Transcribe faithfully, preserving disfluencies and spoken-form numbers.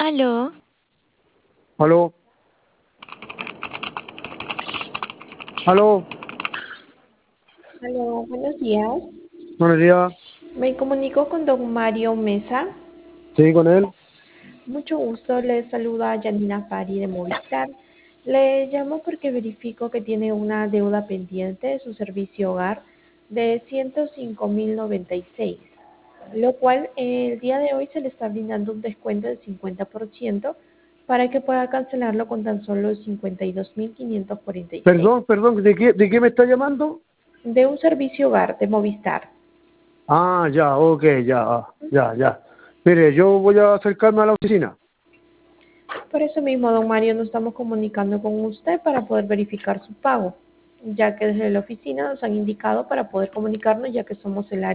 Aló, Aló, aló, Aló, buenos días. buenos días. Me comunico con don Mario Mesa. Sí, con él. Mucho gusto, le saluda Janina Fari de Movistar. Le llamo porque verifico que tiene una deuda pendiente de su servicio hogar de ciento cinco mil noventa y seis, lo cual eh, el día de hoy se le está brindando un descuento del cincuenta por ciento para que pueda cancelarlo con tan solo cincuenta y dos mil quinientos cuarenta y seis Perdón, perdón, ¿de qué, de qué me está llamando? de un servicio hogar de Movistar. Ah, ya, ok, ya, ya, ya. Mire, yo voy a acercarme a la oficina. Por eso mismo, don Mario, nos estamos comunicando con usted para poder verificar su pago, ya que desde la oficina nos han indicado para poder comunicarnos, ya que somos el área